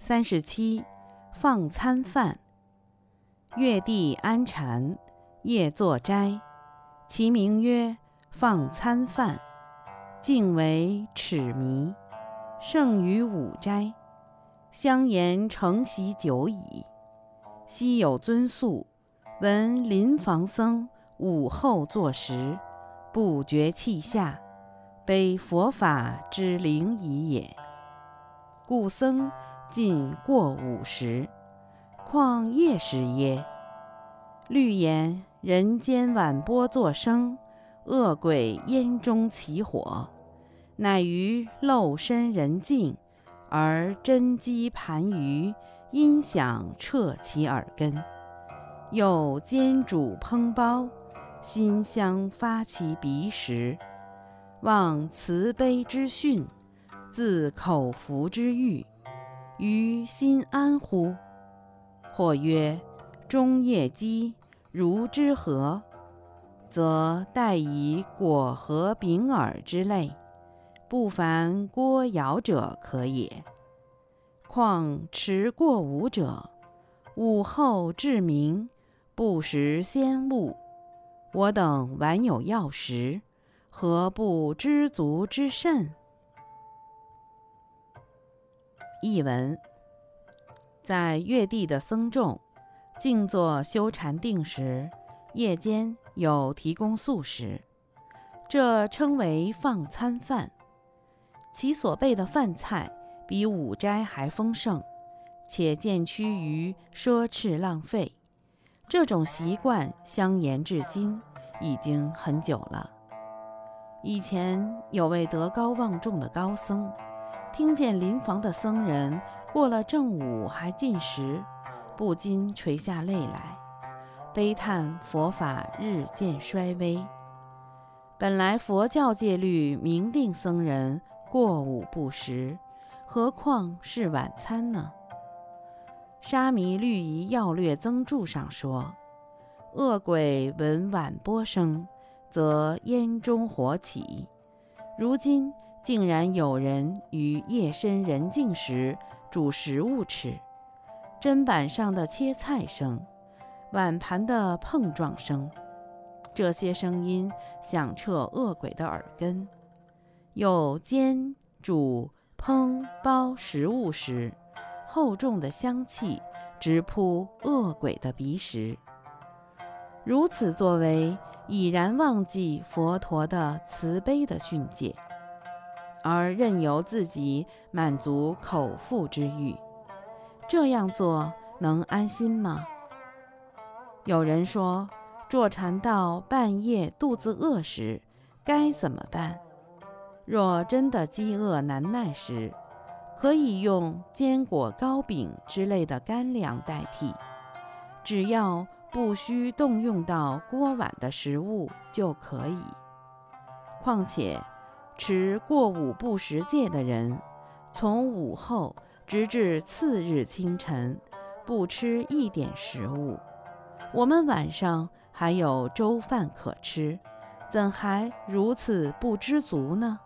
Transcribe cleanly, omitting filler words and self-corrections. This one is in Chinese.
37放餐饭。月帝安禅，夜作斋，其名曰放餐饭，敬为齿弥，盛于五斋，相言承袭久矣。昔有尊宿，闻临房僧午后坐食，不觉气下，悲佛法之灵仪也。故僧尽过午时，况夜时耶？虑言人间晚波作声，恶鬼烟中起火，乃于漏深人静，而真机盘盂，音响彻其耳根。又煎煮烹包，馨香发其鼻时，望慈悲之训，自口服之欲，于心安乎？或曰中夜饥，如之何？则待以果核饼饵之类，不凡郭肴者可也。况迟过午者，午后至明，不食鲜物，我等晚有药食，何不知足之甚？译文：在月帝的僧众静坐修禅定时，夜间有提供素食，这称为放餐饭。其所备的饭菜比五斋还丰盛，且渐趋于奢侈浪费。这种习惯相沿至今，已经很久了。以前有位德高望重的高僧，听见邻房的僧人过了正午还进食，不禁垂下泪来，悲叹佛法日渐衰微。本来佛教戒律明定僧人过午不食，何况是晚餐呢？沙弥律仪要略增注上说，恶鬼闻晚波声，则烟中火起。如今竟然有人于夜深人静时煮食物吃，砧板上的切菜声，碗盘的碰撞声，这些声音响彻恶鬼的耳根。又煎、煮、烹、包食物时，厚重的香气直扑恶鬼的鼻识。如此作为，已然忘记佛陀的慈悲的训诫，而任由自己满足口腹之欲。这样做能安心吗？有人说，坐禅到半夜肚子饿时该怎么办？若真的饥饿难耐时，可以用坚果糕饼之类的干粮代替，只要不需动用到锅碗的食物就可以。况且持过午不食戒的人，从午后直至次日清晨不吃一点食物，我们晚上还有粥饭可吃，怎还如此不知足呢？